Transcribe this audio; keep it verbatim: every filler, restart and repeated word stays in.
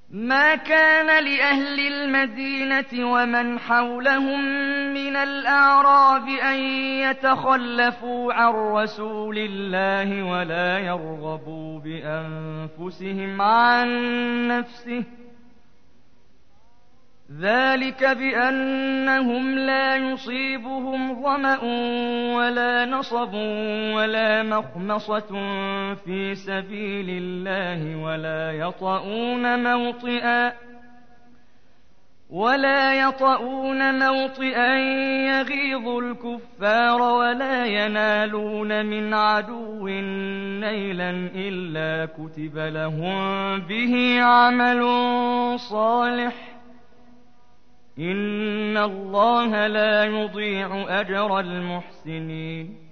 ما كان لأهل المدينة ومن حولهم من الأعراب أن يتخلفوا عن رسول الله ولا يرغبوا بأنفسهم عن نفسه، ذلك بأنهم لا يصيبهم ظمأ ولا نصب ولا مخمصة في سبيل الله ولا يطؤون موطئا ولا يطؤون موطئا يغيظ الكفار ولا ينالون من عدو نيلا إلا كتب لهم به عمل صالح، إن الله لا يضيع أجر المحسنين.